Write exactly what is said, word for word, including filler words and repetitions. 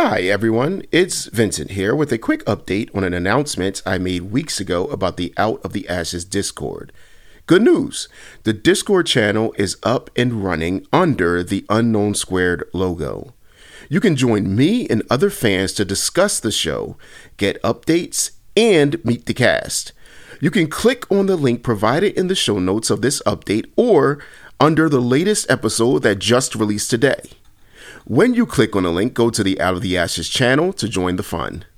Hi everyone, it's Vincent here with a quick update on an announcement I made weeks ago about the Out of the Ashes Discord. Good news, the Discord channel is up and running under the Unknown Squared logo. You can join me and other fans to discuss the show, get updates, and meet the cast. You can click on the link provided in the show notes of this update or under the latest episode that just released today. When you click on the link, go to the Out of the Ashes channel to join the fun.